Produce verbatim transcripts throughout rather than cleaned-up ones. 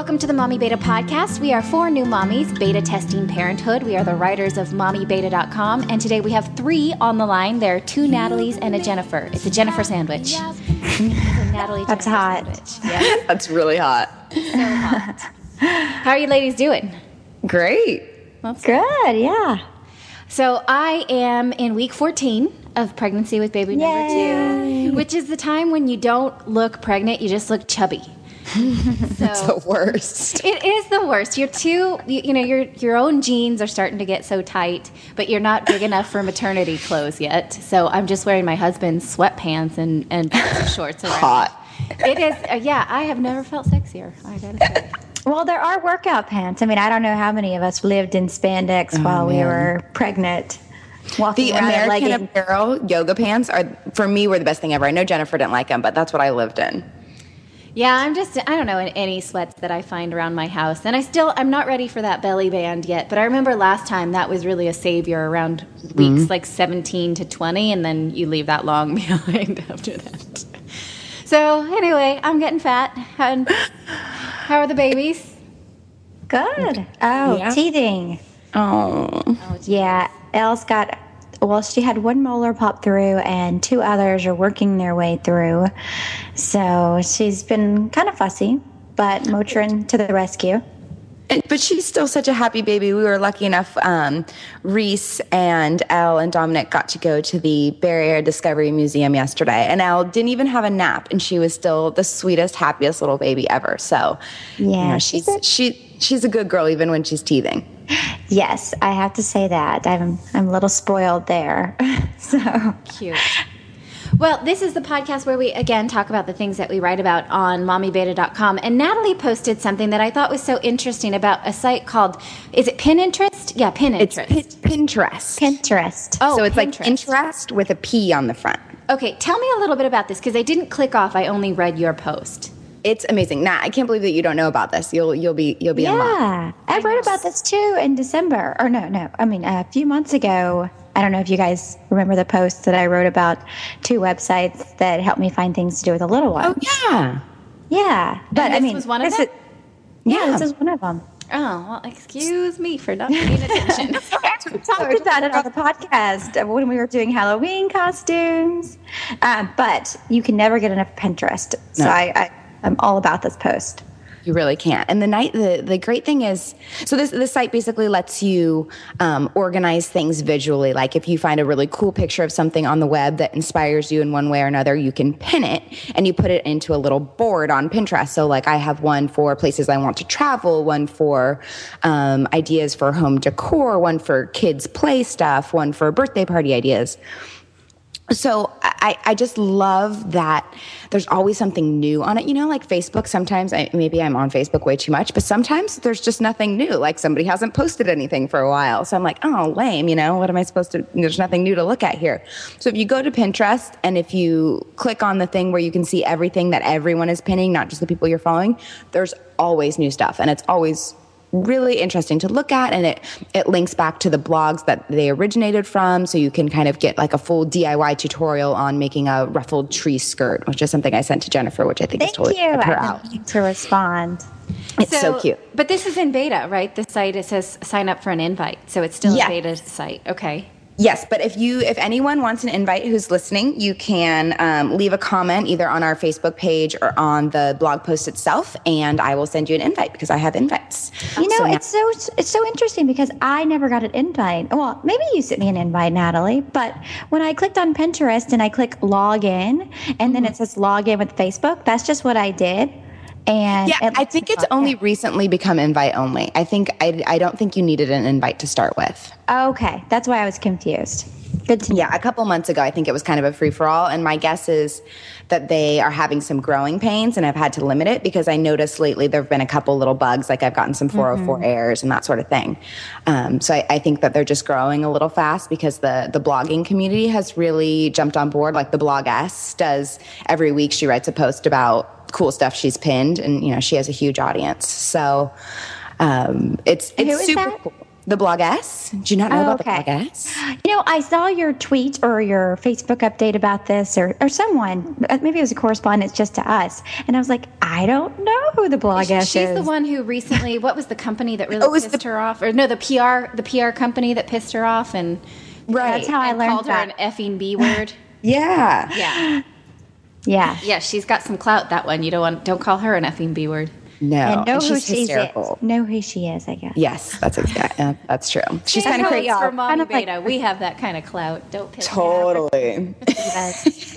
Welcome to the Mommy Beta Podcast. We are four new mommies beta testing parenthood. We are the writers of mommy beta dot com, and today we have three on the line. There are two Natalies and a Jennifer. It's a Jennifer sandwich. It's a Natalie That's Jennifer hot. Sandwich. Yeah. That's really hot. So hot. How are you ladies doing? Great. That's Good, yeah. So I am in week fourteen of pregnancy with baby number Yay. two, which is the time when you don't look pregnant, you just look chubby. It's So the worst. it is the worst. You're too, you, you know, your your own jeans are starting to get so tight, but you're not big enough for maternity clothes yet. So I'm just wearing my husband's sweatpants and and shorts around. Hot. It is, uh, yeah. I have never felt sexier. I gotta say. Well, there are workout pants. I mean, I don't know how many of us lived in spandex Oh, while we man. were pregnant. Walking The around in American leggings. Apparel yoga pants are, for me, were the best thing ever. I know Jennifer didn't like them, but that's what I lived in. Yeah, I'm just, I don't know, in any sweats that I find around my house. And I still, I'm not ready for that belly band yet. But I remember last time that was really a savior around weeks like seventeen to twenty. And then you leave that long behind after that. So anyway, I'm getting fat. And how are the babies? Good. Oh, Yeah. teething. Oh. Yeah, Elle's got, well, she had one molar pop through and two others are working their way through. So she's been kind of fussy, but Motrin to the rescue. And, but she's still such a happy baby. We were lucky enough, um, Reese and Elle and Dominic got to go to the Barrier Discovery Museum yesterday. And Elle didn't even have a nap, and she was still the sweetest, happiest little baby ever. So, Yeah, you know, she's she's, a- she, she's a good girl even when she's teething. Yes, I have to say that. I'm, I'm a little spoiled there. So, Cute. Well, this is the podcast where we, again, talk about the things that we write about on mommy beta dot com. And Natalie posted something that I thought was so interesting about a site called, is it Pinterest? Yeah, It's Pinterest. Pin- Pinterest. Pinterest. Oh, so it's like Pinterest. interest with a P on the front. Okay, tell me a little bit about this, because I didn't click off. I only read your post. It's amazing. Nat, I can't believe that you don't know about this. You'll you'll be you'll be in love. Yeah, I wrote about this too in December. Or no, no, I mean a few months ago. I don't know if you guys remember the post that I wrote about two websites that helped me find things to do with the little one. Oh yeah. Yeah, but this I mean, was one of this them? is- yeah, Yeah. this is one of them. Oh, well, excuse me for not paying attention. We talked about it on the podcast when we were doing Halloween costumes. Um, but you can never get enough of Pinterest. So No. I, I, I'm all about this post. You really can't. And the night, the, the great thing is, so this this site basically lets you um, organize things visually. Like if you find a really cool picture of something on the web that inspires you in one way or another, you can pin it and you put it into a little board on Pinterest. So like I have one for places I want to travel, one for um, ideas for home decor, one for kids play stuff, one for birthday party ideas. So I, I just love that there's always something new on it. You know, like Facebook, sometimes I, maybe I'm on Facebook way too much, but sometimes there's just nothing new. Like somebody hasn't posted anything for a while. So I'm like, oh, lame, you know, what am I supposed to, there's nothing new to look at here. So if you go to Pinterest and if you click on the thing where you can see everything that everyone is pinning, not just the people you're following, there's always new stuff. And it's always really interesting to look at, and it it links back to the blogs that they originated from, so you can kind of get like a full D I Y tutorial on making a ruffled tree skirt, which is something I sent to Jennifer, which I think is Thank totally you. up her I alley. didn't need to respond. It's so, cute. But this is in beta, right? The site, it says sign up for an invite. So it's still Yeah. a beta site. Okay. Yes, but if you if anyone wants an invite who's listening, you can um, leave a comment either on our Facebook page or on the blog post itself, and I will send you an invite because I have invites. You know, So now- it's so it's so interesting because I never got an invite. Well, maybe you sent me an invite, Natalie. But when I clicked on Pinterest and I click log in, and then it says log in with Facebook, that's just what I did. And yeah, it I lets think me it's log only in. recently become invite only. I think I I don't think you needed an invite to start with. Okay, that's why I was confused. Good to know. Yeah, a couple months ago, I think it was kind of a free for all. And my guess is that they are having some growing pains and I've had to limit it because I noticed lately there have been a couple little bugs, like I've gotten some four oh four errors and that sort of thing. Um, so I, I think that they're just growing a little fast because the, the blogging community has really jumped on board. Like the Blogess does every week, she writes a post about cool stuff she's pinned, and you know she has a huge audience. So um, it's Who it's is super that? cool. The Bloggess. Do you not know Oh, about okay. the Bloggess? You know, I saw your tweet or your Facebook update about this, or, or someone, uh, maybe it was a correspondence just to us. And I was like, I don't know who the Bloggess She's is. the one who recently, what was the company that really Oh, it was pissed the- her off? Or no, the P R, the P R company that pissed her off and, Right. That's how I and learned called her that. an effing B word. Yeah. Yeah. Yeah. Yeah, she's got some clout, that one. You don't want, don't call her an effing B word. No. And know and who she's she hysterical. is. Know who she is, I guess. Yes, that's exact. Yeah, that's true. She's kind of Crazy crazy. for Mommy Kind of like- Beta. We have that kind of clout. Don't piss me off. Totally. Yes.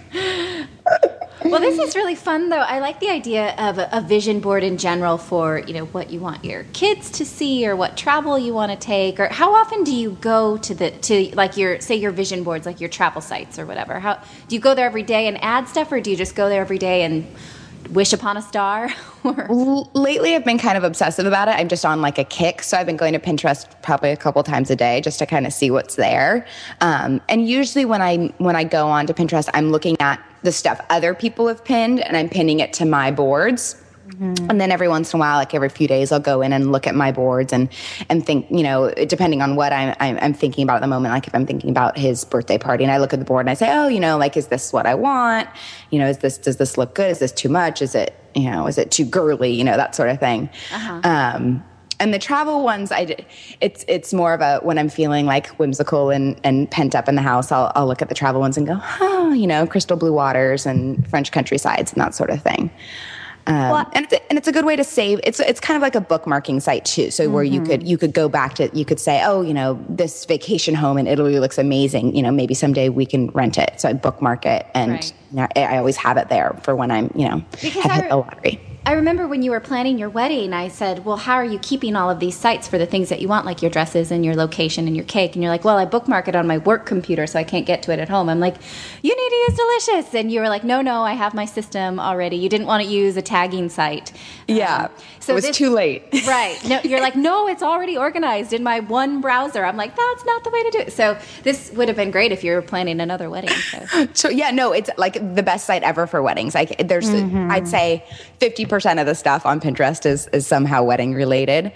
Well, this is really fun, though. I like the idea of a, a vision board in general for, you know, what you want your kids to see or what travel you want to take. Or how often do you go to the, to like your, say your vision boards, like your travel sites or whatever? How do you go there every day and add stuff, or do you just go there every day and wish upon a star? Or L- Lately, I've been kind of obsessive about it. I'm just on like a kick. So I've been going to Pinterest probably a couple times a day just to kind of see what's there. Um, and usually when I when I go on to Pinterest, I'm looking at the stuff other people have pinned and I'm pinning it to my boards. Mm-hmm. And then every once in a while, like every few days, I'll go in and look at my boards and and think, you know, depending on what I'm, I'm I'm thinking about at the moment. Like if I'm thinking about his birthday party, and I look at the board and I say, oh, you know, like is this what I want? You know, is this does this look good? Is this too much? Is it you know is it too girly? You know, that sort of thing. Uh-huh. Um, and the travel ones, I d- it's it's more of a when I'm feeling like whimsical and, and pent up in the house, I'll I'll look at the travel ones and go, oh, you know, crystal blue waters and French countrysides and that sort of thing. Um, well, and it's a, and it's a good way to save. It's it's kind of like a bookmarking site too. So mm-hmm. where you could you could go back to you could say, oh, you know, this vacation home in Italy looks amazing. You know, maybe someday we can rent it. So I bookmark it, and right. you know, I, I always have it there for when I'm you know because have I, hit the lottery. I remember when you were planning your wedding, I said, well, how are you keeping all of these sites for the things that you want, like your dresses and your location and your cake? And you're like, well, I bookmark it on my work computer so I can't get to it at home. I'm like, you need to use Delicious. And you were like, no, no, I have my system already. You didn't want to use a tagging site. Yeah, um, so it was this, too late. Right. No, you're like, no, it's already organized in my one browser. I'm like, that's not the way to do it. So this would have been great if you were planning another wedding. So, so yeah, no, it's like the best site ever for weddings. Like there's, mm-hmm. I'd say fifty percent of the stuff on Pinterest is, is somehow wedding related.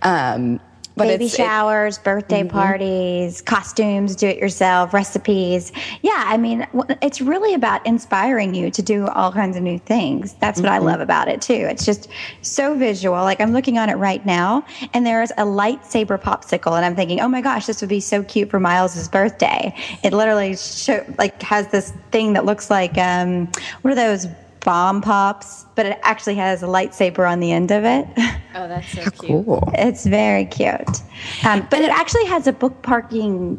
Um, but Baby it's, showers, it, birthday mm-hmm. parties, costumes, do it yourself, recipes. Yeah, I mean, it's really about inspiring you to do all kinds of new things. That's what mm-hmm. I love about it too. It's just so visual. Like I'm looking on it right now, and there's a lightsaber popsicle, and I'm thinking, oh my gosh, this would be so cute for Miles's birthday. It literally show, like has this thing that looks like um, what are those? Bomb pops, but it actually has a lightsaber on the end of it. Oh, that's so How cute. Cool. It's very cute. Um, but it actually has a bookmarking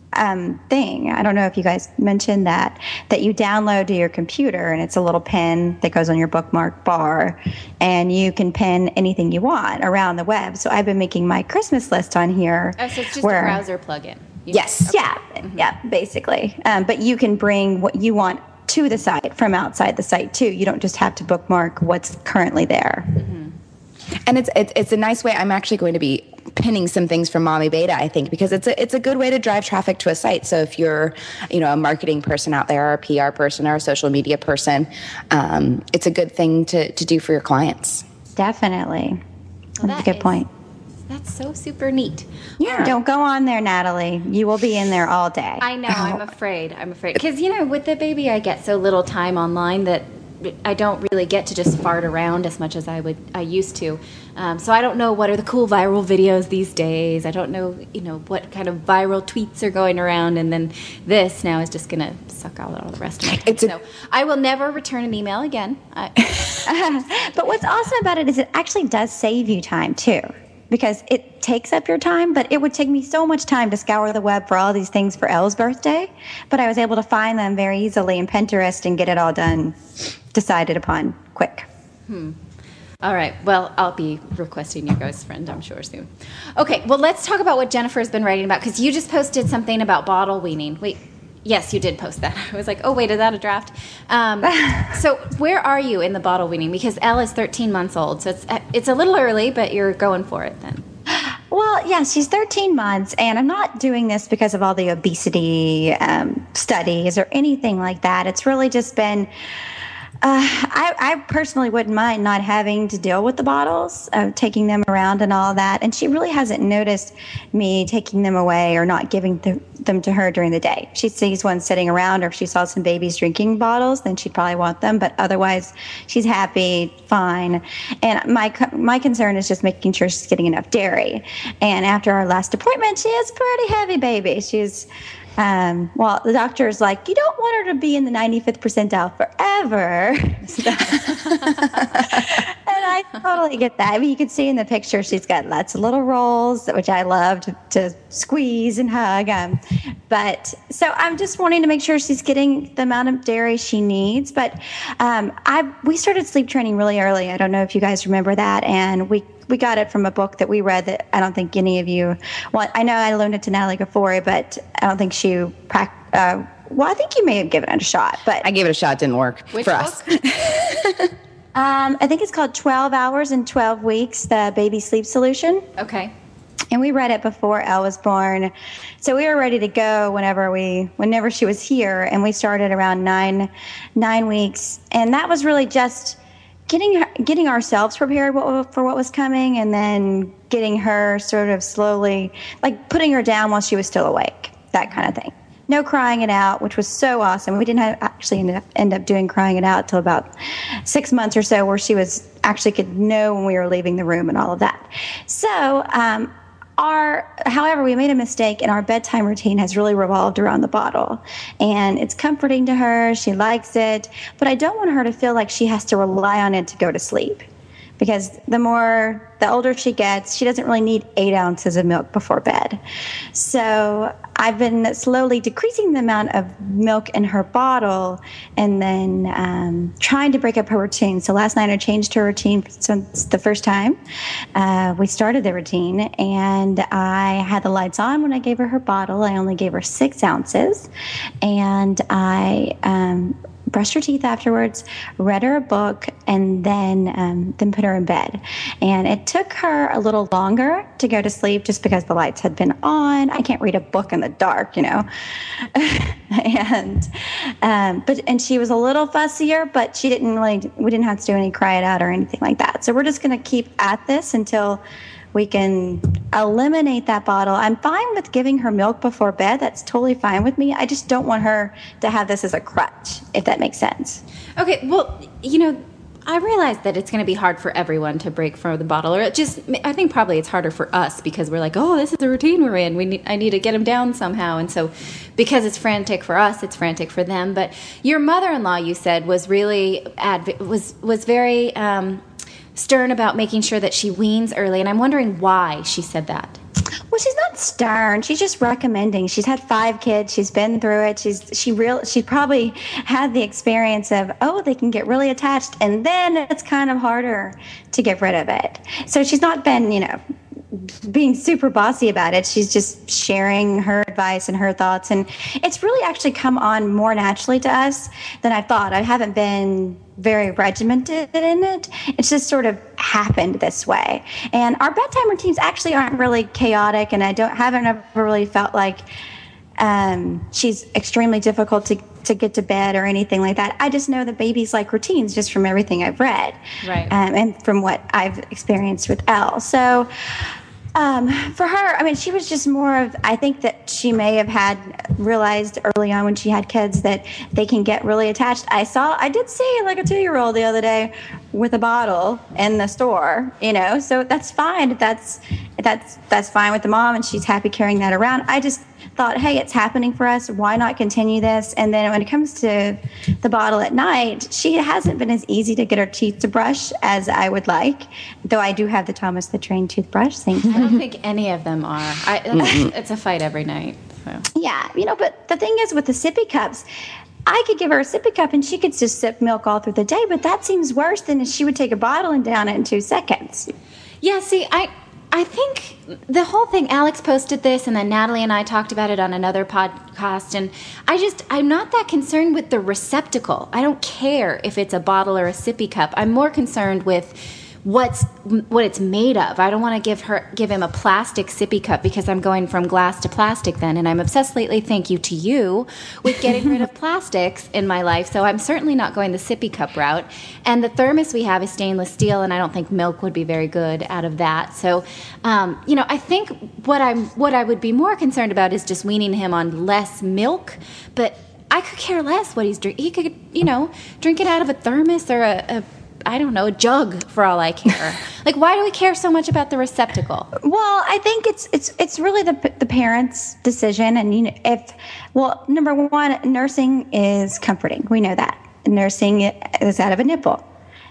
um, thing. I don't know if you guys mentioned that, that you download to your computer, and it's a little pen that goes on your bookmark bar, and you can pin anything you want around the web. So I've been making my Christmas list on here. Oh, so it's just where, a browser plugin. You yes. Yeah. Mm-hmm. Yeah, basically. Um, but you can bring what you want to the site from outside the site too. You don't just have to bookmark what's currently there. Mm-hmm. And it's, it's it's a nice way. I'm actually going to be pinning some things from Mommy Beta, I think, because it's a it's a good way to drive traffic to a site. So if you're, you know, a marketing person out there, or a P R person, or a social media person, um, it's a good thing to to do for your clients. Definitely. Well, That's that a good is, point. That's so super neat. Yeah. Don't go on there, Natalie. You will be in there all day. I know. I'm afraid. I'm afraid. Because, you know, with the baby, I get so little time online that I don't really get to just fart around as much as I would. I used to. Um, so I don't know what are the cool viral videos these days. I don't know, you know, what kind of viral tweets are going around. And then this now is just going to suck out all the rest of my time. It's a- so I will never return an email again. I- But what's awesome about it is it actually does save you time too, because it takes up your time, but it would take me so much time to scour the web for all these things for Elle's birthday. But I was able to find them very easily in Pinterest and get it all done, decided upon quick. Hmm. All right. Well, I'll be requesting your ghost friend, I'm sure, soon. Okay. Well, let's talk about what Jennifer's been writing about, because you just posted something about bottle weaning. Wait. Yes, you did post that. I was like, oh, wait, is that a draft? Um, so where are you in the bottle weaning? Because Elle is thirteen months old, so it's it's a little early, but you're going for it then. Well, yeah, she's thirteen months, and I'm not doing this because of all the obesity um, studies or anything like that. It's really just been Uh, I, I personally wouldn't mind not having to deal with the bottles, of taking them around and all that. And she really hasn't noticed me taking them away or not giving th- them to her during the day. She sees one sitting around, or if she saw some babies drinking bottles, then she'd probably want them. But otherwise, she's happy, fine. And my my concern is just making sure she's getting enough dairy. And after our last appointment, she is a pretty heavy baby. She's Um, well, the doctor's like, you don't want her to be in the ninety-fifth percentile forever. So, and I totally get that. I mean, you can see in the picture, she's got lots of little rolls, which I love to, to squeeze and hug. Um, but so I'm just wanting to make sure she's getting the amount of dairy she needs. But um, I we started sleep training really early. I don't know if you guys remember that. And we We got it from a book that we read that I don't think any of you want. I know I loaned it to Natalie Gafori, but I don't think she, prac- uh, well, I think you may have given it a shot. But I gave it a shot, didn't work Which for book? us. um, I think it's called twelve hours and twelve weeks, the baby sleep solution. Okay. And we read it before Elle was born. So we were ready to go whenever we, whenever she was here. And we started around nine, nine weeks. And that was really just getting her, getting ourselves prepared for what was coming, and then getting her sort of slowly, like putting her down while she was still awake, that kind of thing. No crying it out, which was so awesome. We didn't have, actually end up, end up doing crying it out till about six months or so, where she was actually could know when we were leaving the room and all of that. So, um, Our, however, we made a mistake, and our bedtime routine has really revolved around the bottle. And it's comforting to her. She likes it. But I don't want her to feel like she has to rely on it to go to sleep. Because the more, the older she gets, she doesn't really need eight ounces of milk before bed. So I've been slowly decreasing the amount of milk in her bottle, and then um, trying to break up her routine. So last night I changed her routine since the first time uh, we started the routine, and I had the lights on when I gave her her bottle. I only gave her six ounces, and I um, brushed her teeth afterwards, read her a book, and then um, then put her in bed. And it took her a little longer to go to sleep just because the lights had been on. I can't read a book in the dark, you know. and um, but and she was a little fussier, but she didn't really. We didn't have to do any cry it out or anything like that. So we're just going to keep at this until we can eliminate that bottle. I'm fine with giving her milk before bed. That's totally fine with me. I just don't want her to have this as a crutch, if that makes sense. Okay, well, you know, I realize that it's going to be hard for everyone to break from the bottle, or it just, I think probably it's harder for us because we're like, oh, this is the routine we're in. We need, I need to get them down somehow. And so because it's frantic for us, it's frantic for them. But your mother-in-law, you said, was really, adv- was, was very um, stern about making sure that she weans early. And I'm wondering why she said that. Well, she's not stern. She's just recommending. She's had five kids. She's been through it. She's she real. She probably had the experience of, oh, they can get really attached, and then it's kind of harder to get rid of it. So she's not been, you know, being super bossy about it. She's just sharing her advice and her thoughts, and it's really actually come on more naturally to us than I thought. I haven't been very regimented in it. It's just sort of happened this way. And our bedtime routines actually aren't really chaotic, and I don't haven't ever really felt like um, she's extremely difficult to, to get to bed or anything like that. I just know that babies like routines just from everything I've read, right. um, and from what I've experienced with Elle. So Um, for her, I mean, she was just more of, I think that she may have had realized early on when she had kids that they can get really attached. I saw, I did see like a two-year-old the other day with a bottle in the store, you know, so that's fine. That's, that's, that's fine with the mom, and she's happy carrying that around. I just thought, hey, it's happening for us. Why not continue this? And then when it comes to the bottle at night, she hasn't been as easy to get her teeth to brush as I would like, though I do have the Thomas the Train toothbrush. Thank you. I don't think any of them are. I, it's, it's a fight every night. So. Yeah, you know, but the thing is with the sippy cups, I could give her a sippy cup and she could just sip milk all through the day, but that seems worse than if she would take a bottle and down it in two seconds. Yeah, see, I I think the whole thing, Alex posted this, and then Natalie and I talked about it on another podcast, and I just, I'm not that concerned with the receptacle. I don't care if it's a bottle or a sippy cup. I'm more concerned with what's what it's made of. I don't want to give her give him a plastic sippy cup because I'm going from glass to plastic then, and I'm obsessed lately, thank you to you, with getting rid of plastics in my life. So I'm certainly not going the sippy cup route. And the thermos we have is stainless steel, and I don't think milk would be very good out of that. So, um, you know, I think what I'm what I would be more concerned about is just weaning him on less milk, but I could care less what he's drinking. He could, you know, drink it out of a thermos or a, a I don't know, a jug for all I care. Like, why do we care so much about the receptacle? Well, I think it's it's it's really the the parents' decision, and you know, if well, number one, nursing is comforting. We know that nursing is out of a nipple.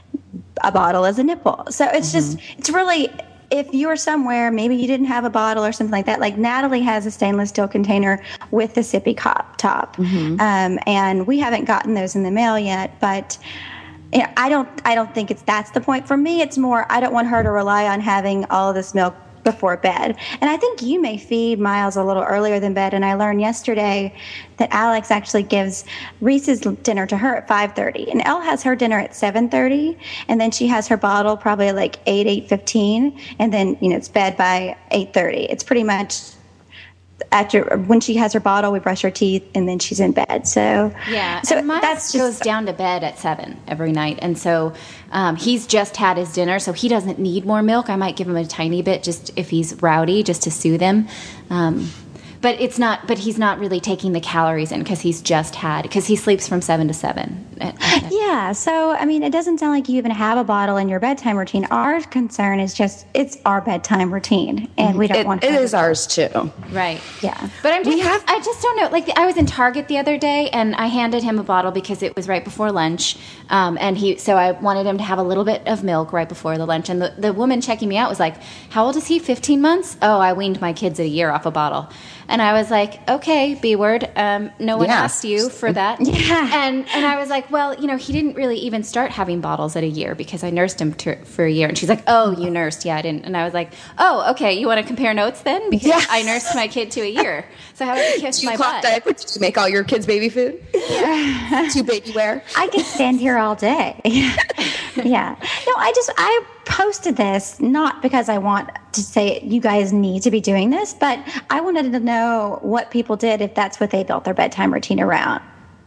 A bottle is a nipple, so it's mm-hmm. just it's really. If you're somewhere, maybe you didn't have a bottle or something like that. Like Natalie has a stainless steel container with the sippy cup top, mm-hmm. um, and we haven't gotten those in the mail yet, but. You know, I don't. I don't think it's that's the point for me. It's more. I don't want her to rely on having all of this milk before bed. And I think you may feed Miles a little earlier than bed. And I learned yesterday that Alex actually gives Reese's dinner to her at five thirty, and Elle has her dinner at seven thirty, and then she has her bottle probably at like eight eight fifteen, and then you know it's bed by eight thirty. It's pretty much. After when she has her bottle, we brush her teeth, and then she's in bed. So yeah, so and Miles that's just, goes down to bed at seven every night, and so um, he's just had his dinner, so he doesn't need more milk. I might give him a tiny bit just if he's rowdy, just to soothe him. Um, but it's not. But he's not really taking the calories in because he's just had because he sleeps from seven to seven. Yeah. So I mean, it doesn't sound like you even have a bottle in your bedtime routine. Our concern is just it's our bedtime routine, and we don't it, want. It is ours too. Right. Yeah. But I'm just. We have, I just don't know. Like I was in Target the other day, and I handed him a bottle because it was right before lunch, um, and he. So I wanted him to have a little bit of milk right before the lunch, and the the woman checking me out was like, "How old is he? fifteen months? Oh, I weaned my kids at a year off a bottle." And I was like, okay, B word. Um, no one yeah. asked you for that. Yeah. And and I was like, well, you know, he didn't really even start having bottles at a year because I nursed him to, for a year. And she's like, oh, you nursed? Yeah, I didn't. And I was like, oh, okay. You want to compare notes then? Because yeah. I nursed my kid to a year. So how about you kiss my butt? Diaper? Did you make all your kids baby food? Yeah. Do baby wear? I could stand here all day. Yeah. No, I just I posted this not because I want to say you guys need to be doing this, but I wanted to know what people did if that's what they built their bedtime routine around.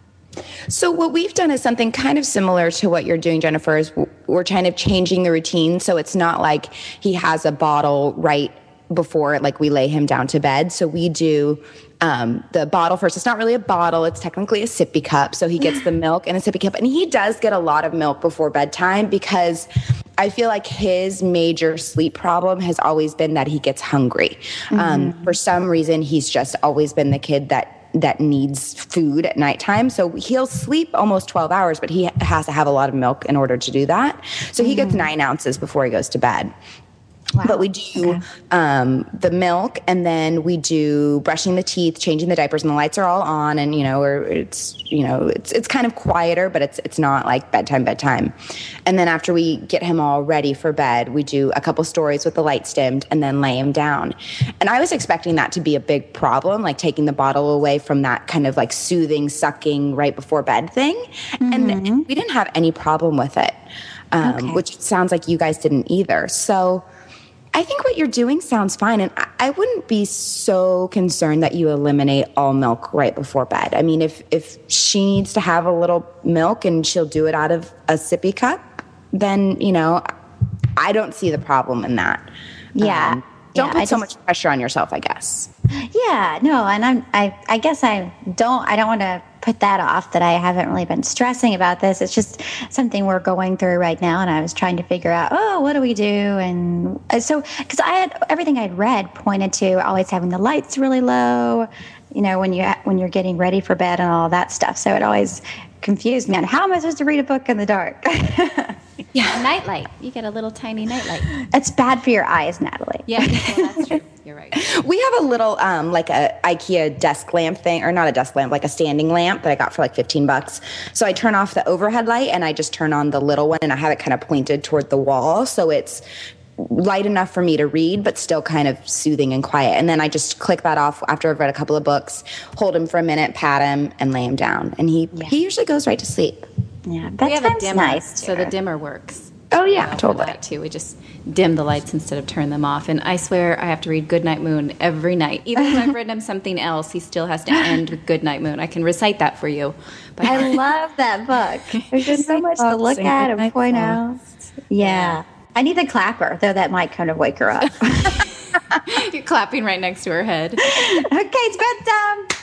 So what we've done is something kind of similar to what you're doing, Jennifer, is we're kind of changing the routine. So it's not like he has a bottle right before like we lay him down to bed. So we do um, the bottle first. It's not really a bottle. It's technically a sippy cup. So he gets the milk in a sippy cup. And he does get a lot of milk before bedtime because I feel like his major sleep problem has always been that he gets hungry. Mm-hmm. Um, for some reason, he's just always been the kid that that needs food at nighttime. So he'll sleep almost twelve hours, but he has to have a lot of milk in order to do that. So mm-hmm. he gets nine ounces before he goes to bed. Wow. But we do okay. um, the milk, and then we do brushing the teeth, changing the diapers, and the lights are all on, and you know, or it's you know, it's it's kind of quieter, but it's it's not like bedtime, bedtime. And then after we get him all ready for bed, we do a couple stories with the lights dimmed, and then lay him down. And I was expecting that to be a big problem, like taking the bottle away from that kind of like soothing, sucking right before bed thing, mm-hmm. and we didn't have any problem with it, um, okay. which sounds like you guys didn't either. So. I think what you're doing sounds fine, and I wouldn't be so concerned that you eliminate all milk right before bed. I mean, if if she needs to have a little milk and she'll do it out of a sippy cup, then, you know, I don't see the problem in that. Yeah. Um, don't yeah, put I so just, much pressure on yourself, I guess. Yeah, no, and I'm, I, I guess I don't, I don't want to put that off that I haven't really been stressing about this. It's just something we're going through right now, and I was trying to figure out, oh, what do we do? And so, because I had everything I'd read pointed to always having the lights really low, you know, when you when you're getting ready for bed and all that stuff. So it always confused me on how am I supposed to read a book in the dark? Yeah, a nightlight. You get a little tiny nightlight. It's bad for your eyes, Natalie. Yeah, well, that's true. You're right. We have a little, um, like a IKEA desk lamp thing, or not a desk lamp, like a standing lamp that I got for like fifteen bucks. So I turn off the overhead light and I just turn on the little one, and I have it kind of pointed toward the wall. So it's light enough for me to read, but still kind of soothing and quiet. And then I just click that off after I've read a couple of books, hold him for a minute, pat him, and lay him down. And he, yeah. he usually goes right to sleep. Yeah, we have a dimmer, nice so the dimmer works. Oh, yeah, for totally. that, too. We just dim the lights instead of turn them off. And I swear I have to read Goodnight Moon every night. Even if I've written him something else, he still has to end with Goodnight Moon. I can recite that for you. But I love that book. There's just so much to look at and point out. Yeah. I need the clapper, though that might kind of wake her up. You're clapping right next to her head. Okay, it's bedtime.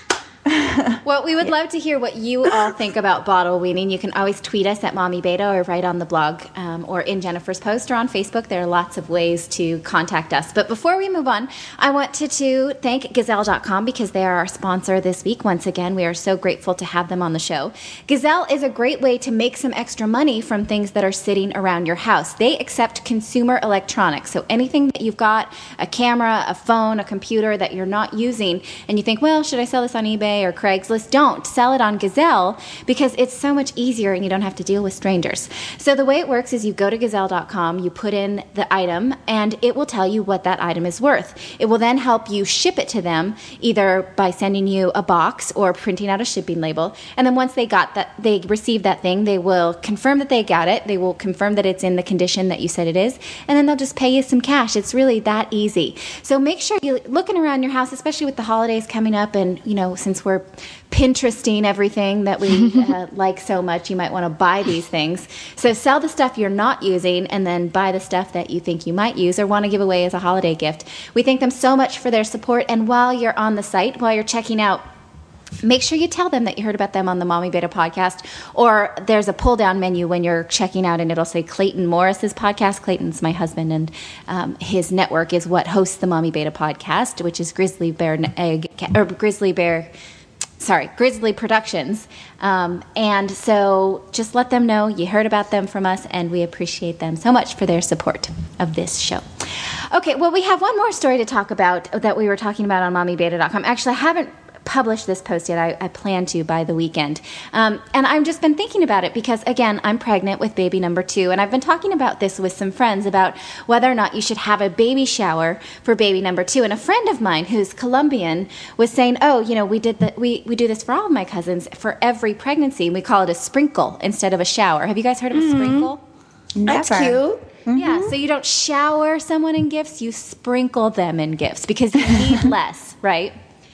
Well, we would yeah. love to hear what you all think about bottle weaning. You can always tweet us at Mommy Beta or write on the blog um, or in Jennifer's post or on Facebook. There are lots of ways to contact us. But before we move on, I wanted to thank Gazelle dot com because they are our sponsor this week. Once again, we are so grateful to have them on the show. Gazelle is a great way to make some extra money from things that are sitting around your house. They accept consumer electronics. So anything that you've got, a camera, a phone, a computer that you're not using, and you think, well, should I sell this on eBay or Craigslist? Don't. Sell it on Gazelle because it's so much easier and you don't have to deal with strangers. So the way it works is you go to Gazelle dot com, you put in the item, and it will tell you what that item is worth. It will then help you ship it to them either by sending you a box or printing out a shipping label. And then once they got that, they receive that thing, they will confirm that they got it. They will confirm that it's in the condition that you said it is, and then they'll just pay you some cash. It's really that easy. So make sure you're looking around your house, especially with the holidays coming up, and you know, since we're Pinteresting everything that we uh, like so much, you might want to buy these things. So sell the stuff you're not using and then buy the stuff that you think you might use or want to give away as a holiday gift. We thank them so much for their support. And while you're on the site, while you're checking out, make sure you tell them that you heard about them on the Mommy Beta podcast, or there's a pull down menu when you're checking out and it'll say Clayton Morris's podcast. Clayton's my husband, and um, his network is what hosts the Mommy Beta podcast, which is Grizzly Bear Egg or Grizzly Bear Sorry, Grizzly Productions. Um, and so just let them know you heard about them from us, and we appreciate them so much for their support of this show. Okay, well, we have one more story to talk about that we were talking about on Mommy Beta dot com. Actually, I haven't publish this post yet. I, I plan to by the weekend. Um, and I've just been thinking about it because, again, I'm pregnant with baby number two. And I've been talking about this with some friends about whether or not you should have a baby shower for baby number two. And a friend of mine who's Colombian was saying, oh, you know, we did the, we, we do this for all of my cousins for every pregnancy. We call it a sprinkle instead of a shower. Have you guys heard of mm-hmm. a sprinkle? That's Never. cute. Mm-hmm. Yeah, so you don't shower someone in gifts, you sprinkle them in gifts because you need less, right?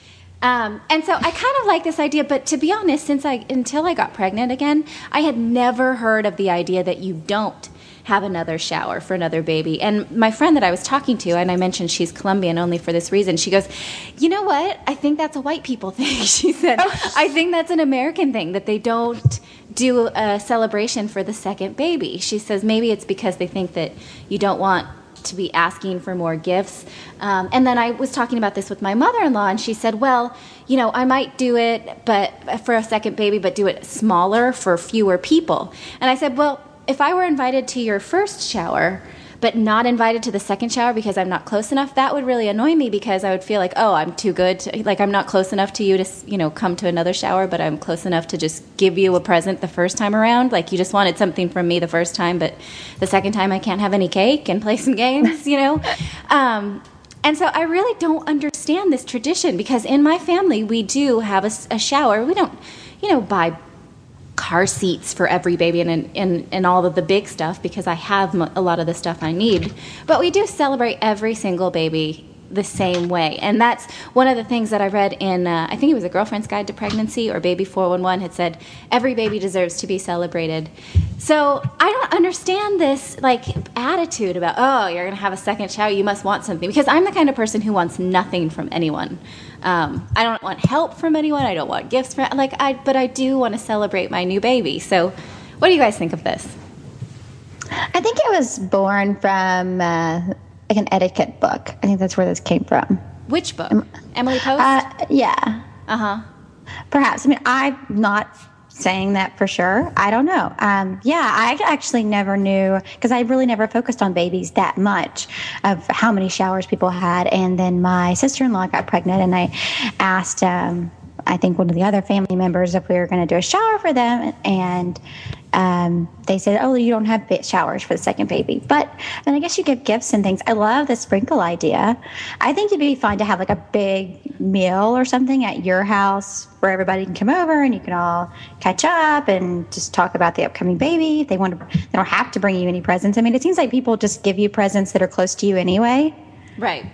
Um, and so I kind of like this idea, but to be honest, since I until I got pregnant again, I had never heard of the idea that you don't have another shower for another baby. And my friend that I was talking to, and I mentioned she's Colombian only for this reason, she goes, you know what? I think that's a white people thing. She said, I think that's an American thing, that they don't do a celebration for the second baby. She says maybe it's because they think that you don't want to be asking for more gifts. Um, and then I was talking about this with my mother-in-law, and she said, well, you know, I might do it but for a second baby, but do it smaller for fewer people. And I said, well, if I were invited to your first shower but not invited to the second shower because I'm not close enough, that would really annoy me because I would feel like, oh, I'm too good. To, like, I'm not close enough to you to, you know, come to another shower, but I'm close enough to just give you a present the first time around. Like, you just wanted something from me the first time, but the second time I can't have any cake and play some games, you know? Um, and so I really don't understand this tradition because in my family, we do have a, a shower. We don't, you know, buy car seats for every baby and, and, and all of the big stuff because I have a lot of the stuff I need. But we do celebrate every single baby the same way. And that's one of the things that I read in, uh, I think it was A Girlfriend's Guide to Pregnancy or Baby four one one had said, every baby deserves to be celebrated. So I don't understand this like attitude about, oh, you're going to have a second shower, you must want something. Because I'm the kind of person who wants nothing from anyone. Um, I don't want help from anyone. I don't want gifts from like I, but I do want to celebrate my new baby. So, what do you guys think of this? I think it was born from uh, like an etiquette book. I think that's where this came from. Which book? Um, Emily Post. Uh, yeah. Uh huh. Perhaps. I mean, I'm not saying that for sure. I don't know. Um, yeah, I actually never knew because I really never focused on babies that much of how many showers people had. And then my sister-in-law got pregnant and I asked, um, I think one of the other family members if we were going to do a shower for them. And um, they said, oh, you don't have ba- showers for the second baby. But then I guess you give gifts and things. I love the sprinkle idea. I think it'd be fun to have like a big meal or something at your house where everybody can come over and you can all catch up and just talk about the upcoming baby. If they want to, they don't have to bring you any presents. I mean, it seems like people just give you presents that are close to you anyway. Right.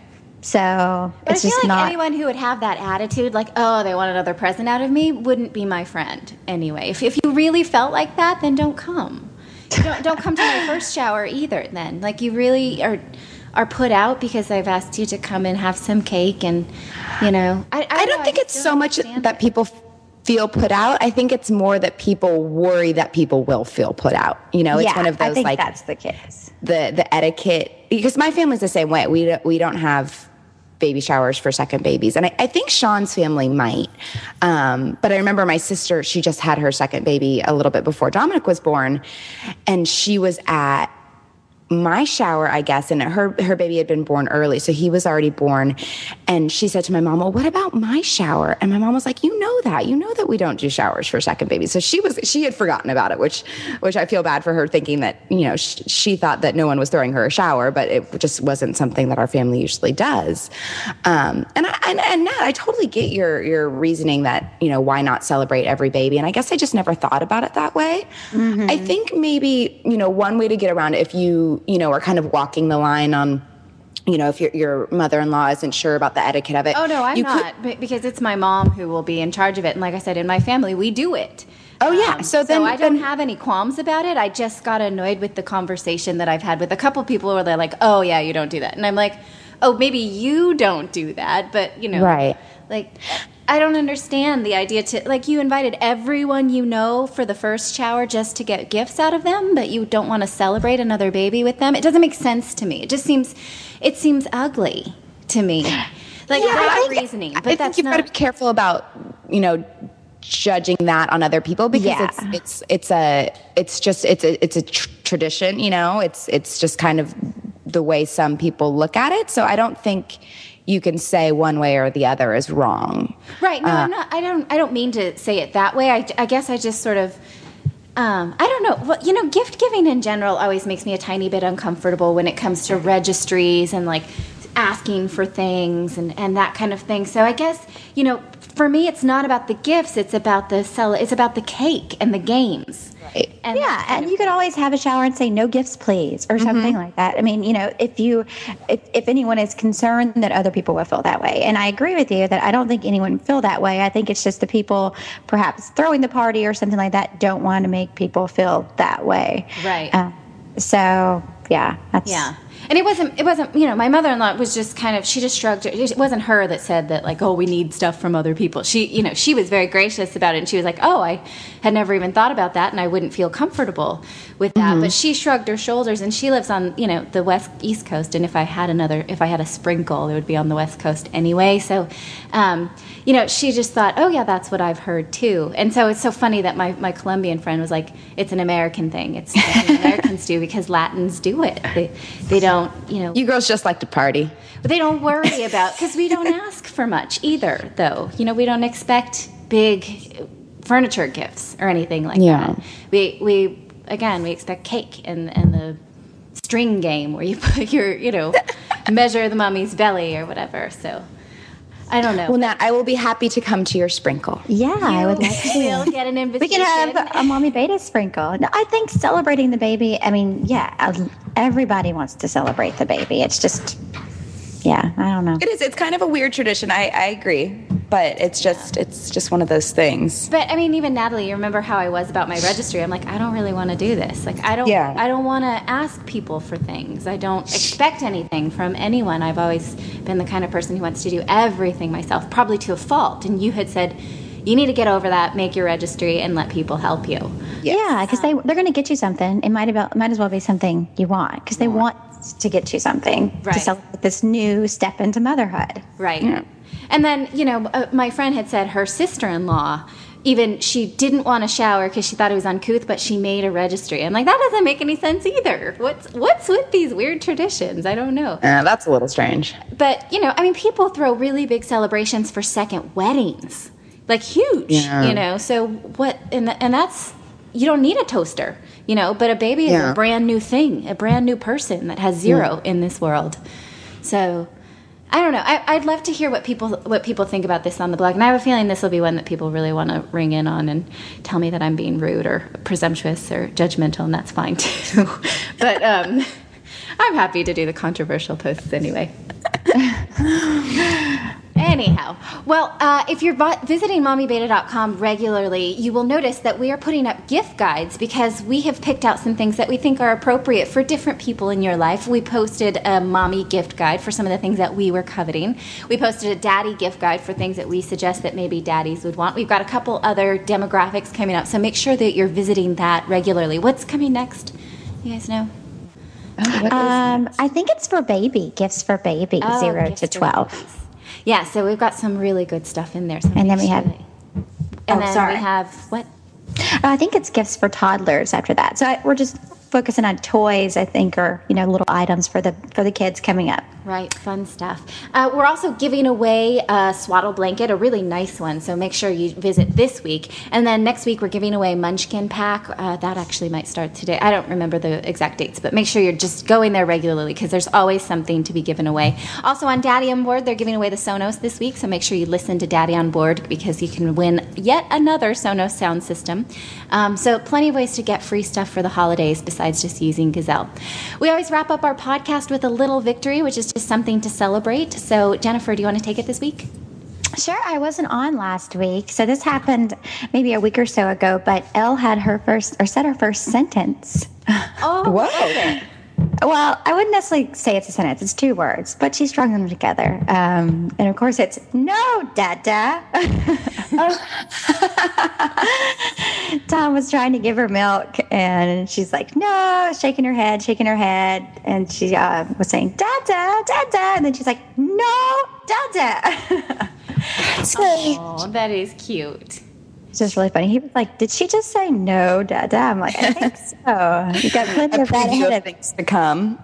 So But it's I feel just like not. anyone who would have that attitude, like, oh, they want another present out of me, wouldn't be my friend anyway. If, if you really felt like that, then don't come. You don't, don't come to my first shower either then. Like, you really are are put out because I've asked you to come and have some cake and, you know. I, I, I don't know, think I it's just so don't much understand that it. people f- feel put out. I think it's more that people worry that people will feel put out. You know, it's yeah, one of those I think like that's the case. the the etiquette, because my family's the same way. We don't, we don't have baby showers for second babies, and I, I think Sean's family might. Um, but I remember my sister; she just had her second baby a little bit before Dominic was born, and she was at my shower, I guess, and her her baby had been born early, so he was already born. And she said to my mom, well, what about my shower? And my mom was like, you know that. You know that we don't do showers for second babies. So she was she had forgotten about it, which which I feel bad for her, thinking that, you know, she, she thought that no one was throwing her a shower, but it just wasn't something that our family usually does. Um, and, I, and, and Nat, I totally get your, your reasoning that, you know, why not celebrate every baby? And I guess I just never thought about it that way. Mm-hmm. I think maybe, you know, one way to get around it, if you, you know, are kind of walking the line on, you know, if your your mother-in-law isn't sure about the etiquette of it. Oh, no, I'm you not, could, b- because it's my mom who will be in charge of it. And like I said, in my family, we do it. Oh, yeah. Um, So then- I don't then- have any qualms about it. I just got annoyed with the conversation that I've had with a couple people where they're like, oh, yeah, you don't do that. And I'm like, oh, maybe you don't do that, but, you know. Right. Like, I don't understand the idea to, like, you invited everyone you know for the first shower just to get gifts out of them, but you don't want to celebrate another baby with them. It doesn't make sense to me. It just seems, it seems ugly to me. Like, Yeah, that I think, reasoning, but I that's think you've not. got to be careful about, you know, judging that on other people, because Yeah. it's it's it's a it's just it's a it's a tr- tradition, you know. It's it's just kind of the way some people look at it. So I don't think you can say one way or the other is wrong. Right. No, Uh, I'm not. I don't. I don't mean to say it that way. I, I guess I just sort of. Um, I don't know. Well, you know, gift giving in general always makes me a tiny bit uncomfortable when it comes to registries and like asking for things and, and that kind of thing. So I guess, you know, for me, it's not about the gifts. It's about the cell. It's about the cake and the games. Right. And Yeah, that kind and of you could always have a shower and say no gifts, please, or something like that. I mean, you know, if you, if, if anyone is concerned that other people will feel that way, and I agree with you that I don't think anyone feel that way. I think it's just the people perhaps throwing the party or something like that don't want to make people feel that way. Right. Uh, so yeah, that's Yeah. And it wasn't, it wasn't, you know, my mother-in-law was just kind of, she just shrugged. It wasn't her that said that, like, oh, we need stuff from other people. She, you know, she was very gracious about it. And she was like, oh, I had never even thought about that. And I wouldn't feel comfortable with that. But she shrugged her shoulders, and she lives on, you know, the West East Coast. And if I had another, if I had a sprinkle, it would be on the West Coast anyway. So, um, you know, she just thought, oh, yeah, that's what I've heard too. And so it's so funny that my, my Colombian friend was like, it's an American thing. It's something Americans do because Latins do it. They, they don't, you know. You girls just like to party. But they don't worry about, because we don't ask for much either, though. You know, we don't expect big furniture gifts or anything like Yeah. that. We, we again, we expect cake and, and the string game where you put your, you know, measure the mommy's belly or whatever. So, I don't know. Well, Nat, I will be happy to come to your sprinkle. Yeah, I would like to. We'll get an We invitation. can have a mommy beta sprinkle. No, I think celebrating the baby, I mean, yeah, everybody wants to celebrate the baby. It's just, yeah, I don't know. It is. It's kind of a weird tradition. I, I agree, but it's just it's just one of those things. But I mean, even Natalie, you remember how I was about my registry? I'm like, I don't really want to do this. Like, I don't, Yeah. I don't want to ask people for things. I don't expect anything from anyone. I've always been the kind of person who wants to do everything myself, probably to a fault. And you had said, you need to get over that, make your registry, and let people help you. Yeah, because they they're going to get you something. It might about might as well be something you want because they want to get you something to Right. celebrate this new step into motherhood. Right. And then, you know, uh, my friend had said her sister-in-law, even she didn't want to shower because she thought it was uncouth, but she made a registry. I'm like, that doesn't make any sense either. What's what's with these weird traditions? I don't know. Uh, that's a little strange. But, you know, I mean, people throw really big celebrations for second weddings. Like, huge, Yeah. you know? So what, and, and that's, you don't need a toaster, you know, but a baby is Yeah. a brand new thing, a brand new person that has zero Mm. in this world. So I don't know. I, I'd love to hear what people what people think about this on the blog, and I have a feeling this will be one that people really want to ring in on and tell me that I'm being rude or presumptuous or judgmental, and that's fine too. But um, I'm happy to do the controversial posts anyway. Anyhow, well, uh, if you're vi- visiting mommy beta dot com regularly, you will notice that we are putting up gift guides because we have picked out some things that we think are appropriate for different people in your life. We posted a mommy gift guide for some of the things that we were coveting. We posted a daddy gift guide for things that we suggest that maybe daddies would want. We've got a couple other demographics coming up, so make sure that you're visiting that regularly. What's coming next? You guys know? Um, I think it's for baby, gifts for baby, Oh, zero gifts to for twelve. babies. Yeah, so we've got some really good stuff in there. So And then make we sure have- that- and Oh, then sorry. we have what? Uh, I think it's gifts for toddlers after that. So I, we're just focusing on toys, I think, or you know, little items for the for the kids coming up. Right, fun stuff. Uh, we're also giving away a swaddle blanket, a really nice one, so make sure you visit this week. And then next week we're giving away a Munchkin pack. Uh, that actually might start today. I don't remember the exact dates, but make sure you're just going there regularly because there's always something to be given away. Also on Daddy on Board, they're giving away the Sonos this week, so make sure you listen to Daddy on Board because you can win yet another Sonos sound system. Um, so plenty of ways to get free stuff for the holidays besides just using Gazelle. We always wrap up our podcast with a little victory, which is just something to celebrate. So, Jennifer, do you want to take it this week? Sure, I wasn't on last week, so this happened maybe a week or so ago. But Elle had her first, or said her first sentence. Oh, Whoa. okay. Well, I wouldn't necessarily say it's a sentence; it's two words, but she strung them together. Um, and of course, it's "No, Dada." Tom was trying to give her milk, and she's like, "No," shaking her head, shaking her head, and she uh, was saying, "Dada, Dada," and then she's like, "No, Dada." So Oh, that is cute. it's just really funny. He was like, "Did she just say no, Dada?" I'm like, "I think so." You got plenty A of that preview ahead of of things to come.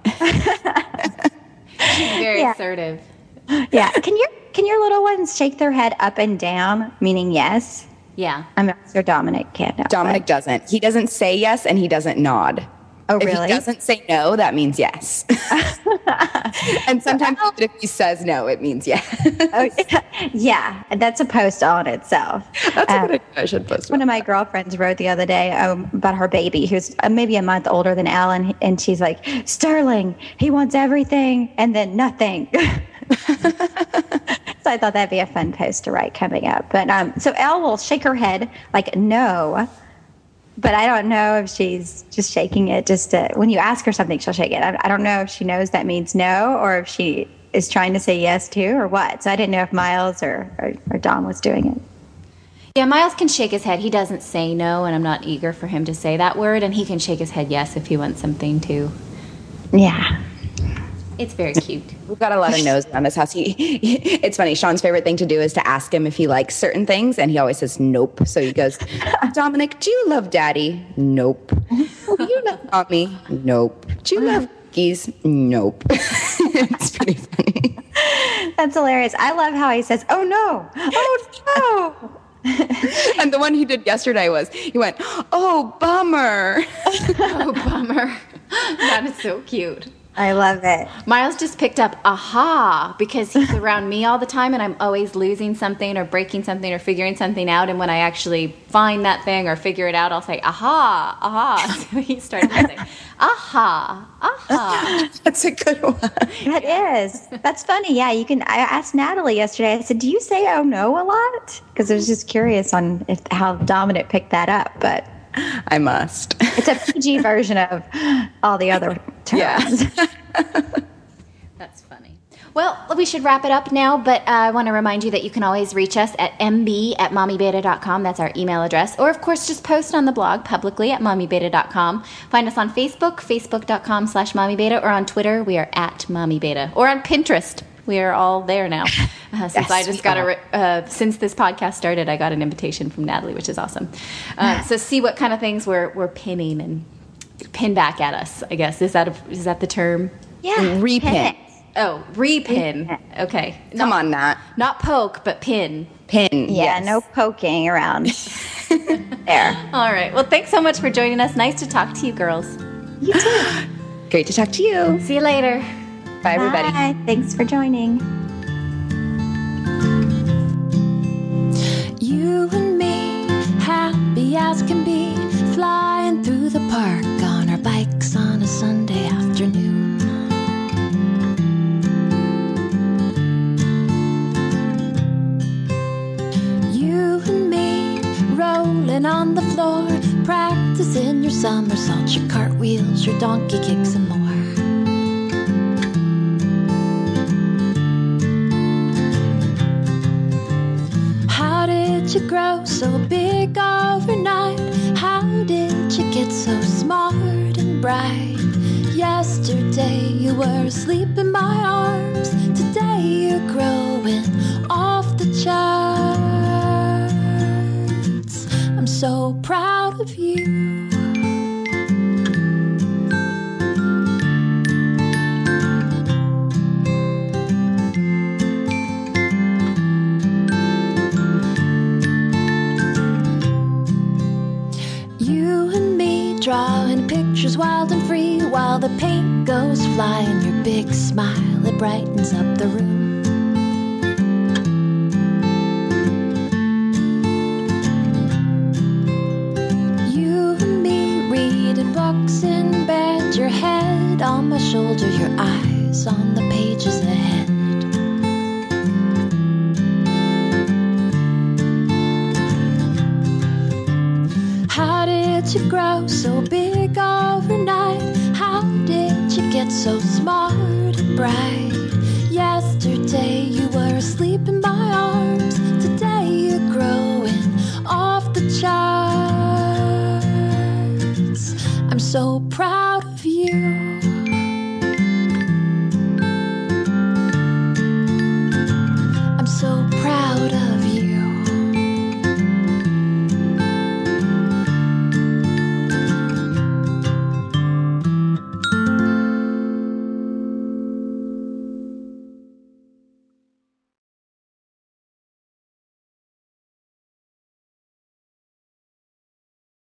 She's very Yeah. assertive. Yeah. Can your can your little ones shake their head up and down, meaning yes? Yeah. I'm not sure Dominic can. Now, Dominic but- doesn't. He doesn't say yes and he doesn't nod. Oh, If really? he doesn't say no, that means yes. And sometimes even if he says no, it means yes. Oh, yeah, that's a post all in itself. That's a Um, good idea. I should post One it. of my girlfriends wrote the other day um, about her baby, who's uh, maybe a month older than Alan, and she's like, "Sterling, he wants everything and then nothing." So I thought that'd be a fun post to write coming up. But um, so Elle will shake her head like no, but I don't know if she's just shaking it just to, when you ask her something, she'll shake it. I, I don't know if she knows that means no or if she is trying to say yes too or what. So I didn't know if Miles or, or, or Dom was doing it. Yeah, Miles can shake his head. He doesn't say no, and I'm not eager for him to say that word. And he can shake his head yes if he wants something too. Yeah. It's very cute. We've got a lot of no's around this house. He, he, it's funny. Sean's favorite thing to do is to ask him if he likes certain things, and he always says nope. So he goes, "Dominic, do you love Daddy? Nope. Do you love Mommy? Nope. Do you love cookies? Nope." It's pretty funny. That's hilarious. I love how he says, "Oh no, oh no." And the one he did yesterday was he went, "Oh, bummer." Oh, bummer. That is so cute. I love it. Miles just picked up aha because he's around me all the time and I'm always losing something or breaking something or figuring something out. And when I actually find that thing or figure it out, I'll say aha, aha. So he started to say aha, aha. That's a good one. That is. That's funny. Yeah, you can. I asked Natalie yesterday. I said, "Do you say 'oh no' a lot?" Because I was just curious on if how Dominic picked that up. But I must. it's a P G version of all the other terms. Yeah. That's funny. Well, we should wrap it up now, but uh, I want to remind you that you can always reach us at m b at mommy beta dot com. That's our email address. Or, of course, just post on the blog publicly at mommy beta dot com. Find us on Facebook, facebook dot com slash mommybeta, or on Twitter, we are at mommybeta. Or on Pinterest. We are all there now. Uh, since Yes, I just we got a, are. re- uh, since this podcast started, I got an invitation from Natalie, which is awesome. Uh, so see what kind of things we're, we're pinning and pin back at us, I guess. Is that, a, is that the term? Yeah. Repin. pin it. Oh, repin. Okay. Come Not- on, Nat. Not poke, but pin. Pin. Yeah, yes. no poking around there. All right. Well, thanks so much for joining us. Nice to talk to you girls. You too. Great to talk to you. See you later. Bye, everybody. Bye. Thanks for joining. You and me, happy as can be, flying through the park on our bikes on a Sunday afternoon. You and me, rolling on the floor, practicing your somersaults, your cartwheels, your donkey kicks, and more. How did you grow so big overnight? How did you get so smart and bright? Yesterday you were asleep in my arms. Today you're growing off the charts. I'm so proud of you. Drawing pictures wild and free while the paint goes flying. Your big smile, it brightens up the room. You and me reading books in bed, your head on my shoulder, your eyes on the pages ahead. How did you grow so big overnight? How did you get so smart and bright? Yesterday you were asleep in my arms. Today you're growing off the charts. I'm so proud